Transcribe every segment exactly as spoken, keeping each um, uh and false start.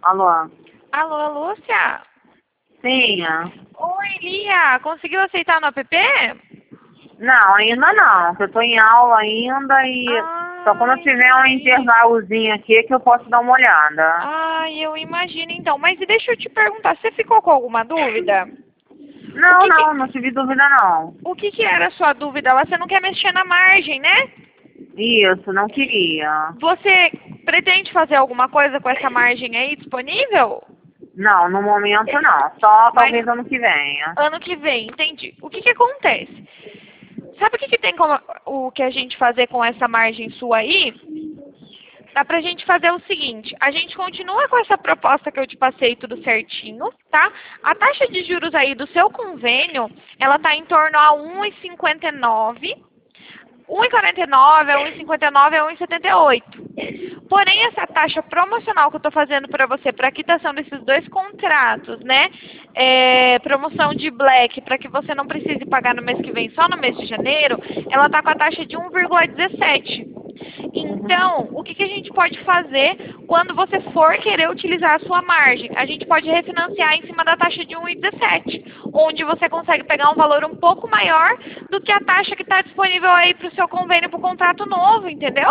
Alô? Alô, Lúcia? Sim. Oi, Lia. Conseguiu aceitar no app? Não, ainda não. Eu tô em aula ainda e só quando Ah, eu tiver um entendi. intervalozinho aqui que eu posso dar uma olhada. Ah, eu imagino então. Mas e deixa eu te perguntar, você ficou com alguma dúvida? O Não, que não, que, não tive dúvida não. o que que era a sua dúvida lá? Você não quer mexer na margem, né? Isso, não queria. Você pretende fazer alguma coisa com essa margem aí disponível? Não, no momento não. Só Mas talvez ano que venha. ano que vem, entendi. O que que acontece? Sabe o que que tem como, o que a gente fazer com essa margem sua aí? Dá pra gente fazer o seguinte, a gente continua com essa proposta que eu te passei tudo certinho, tá? A taxa de juros aí do seu convênio, ela tá em torno a um e cinquenta e nove. um e quarenta e nove, é um e cinquenta e nove, é um e setenta e oito. Porém, essa taxa promocional que eu estou fazendo para você, para a quitação desses dois contratos, né? É, promoção de Black, para que você não precise pagar no mês que vem, só no mês de janeiro, ela está com a taxa de um vírgula dezessete. Uhum. Então, o que, que a gente pode fazer quando você for querer utilizar a sua margem? A gente pode refinanciar em cima da taxa de um vírgula dezessete, onde você consegue pegar um valor um pouco maior do que a taxa que está disponível aí para o seu convênio para o contrato novo, entendeu?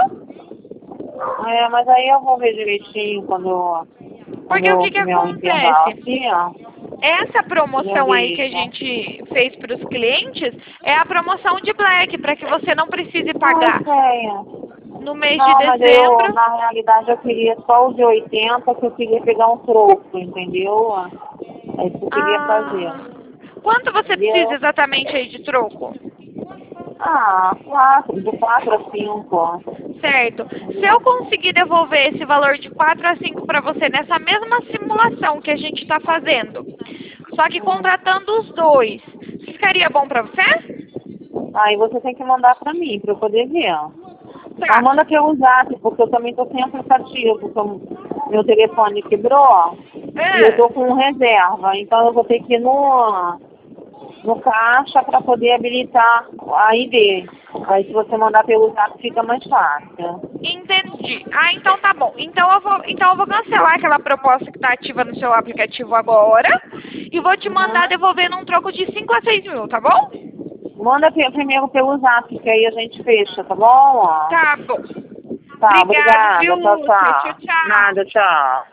É, mas aí eu vou ver direitinho quando, quando Porque o eu que que tiver um intervalo acontece? aqui, ó. Essa Eu promoção aí que a vejo. gente fez para os clientes é a promoção de Black, para que você não precise Ah, eu pagar sei. no mês de Não, mas eu, dezembro. na realidade, eu queria só o de oitenta, que eu queria pegar um troco, entendeu? É isso que eu queria fazer, Ah, quanto você precisa entendeu? exatamente aí de troco? Ah, quatro, de quatro a cinco, Certo. Se eu entendeu? conseguir devolver esse valor de quatro a cinco para você nessa mesma simulação que a gente está fazendo, só que Hum. contratando os dois, ficaria bom para você? Aí você tem que mandar pra mim, pra eu poder ver. Mas Tá. manda pelo zap, porque eu também tô sem aplicativo, porque o meu telefone quebrou e eu Ah, tô com reserva, então eu vou ter que ir no, no caixa para poder habilitar a I D. Aí se você mandar pelo zap fica mais fácil. entendi. Ah, então tá bom. Então eu vou, então eu vou cancelar aquela proposta que está ativa no seu aplicativo agora e vou te mandar Uhum. devolvendo um troco de cinco a seis mil, tá bom? Manda pe- primeiro pelo zap, que aí a gente fecha, tá bom? Tá bom. Tá, Obrigado, viu, obrigada. Tchau, Lúcia? Tchau, tchau. tchau. Nada, tchau.